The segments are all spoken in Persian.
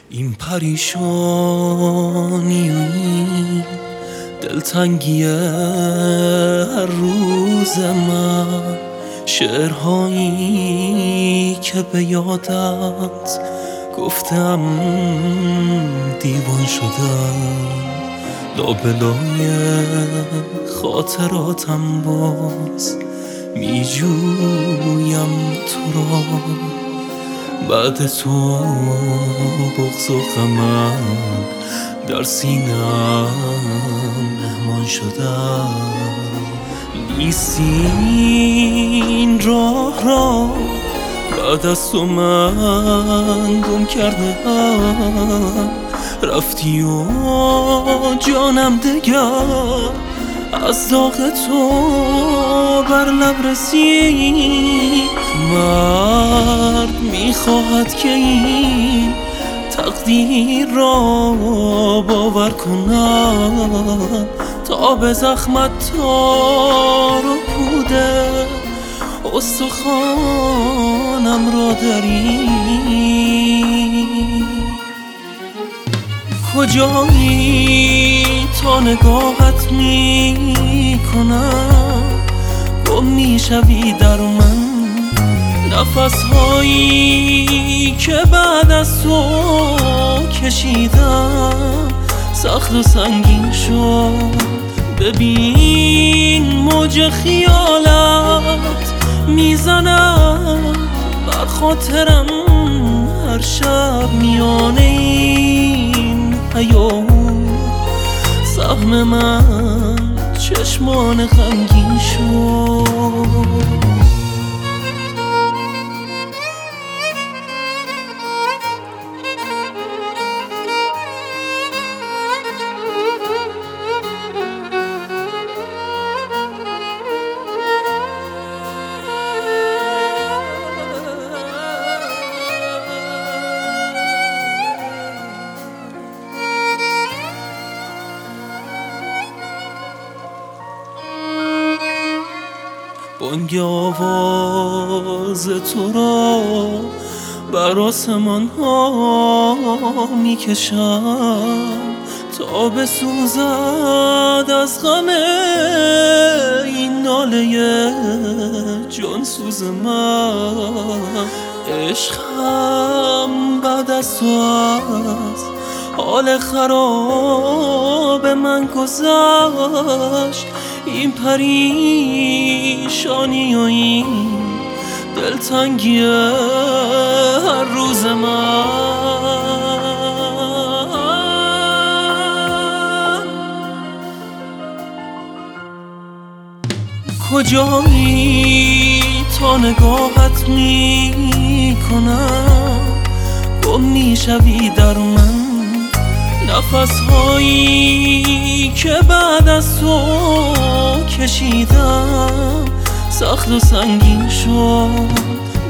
این پریشانی و این دلتنگی هر روز من، شعرهایی که به یادت گفتم دیوان شدم، لابلای خاطراتم باز می جویم تو را. بعد تو بغض و غمم در سینه‌ام مهمان شدم. نیستی این راه را بعد از تو من گم کردم، رفتی و جانم دگر از داغ تو بر لب رسید. مرد میخواهد که این تقدیر را باور کنم، تا به زخمت تار و پوده استخوانم را دری. کجایی تا نگاهت می کنم گم می شوی در من، نفسهایی که بعد از تو کشیدم سخت و سنگین شد. ببین موج خیالت میزنم بر خاطرم هر شب میانه این حیاط، سهم من چشمان غمگین شد. بانگ آواز تو را بر آسمان ها می کشم تا بسوزد از غم این ناله جانسوز من. عشقم بعد از تو از حال خراب من گذشت. این پریشانی و این دلتنگی هر روز من. کجایی تا نگاهت می کنم گم می شوی در من، نفسهایی که بعد از تو کشیدم سخت و سنگین شد.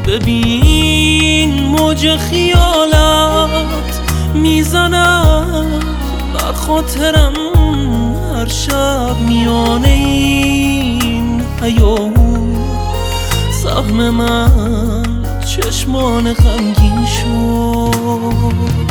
ببین موج خیالت میزنم بر خاطرم هر شب میانه این حیاط، سهم من چشمان غمگین شد.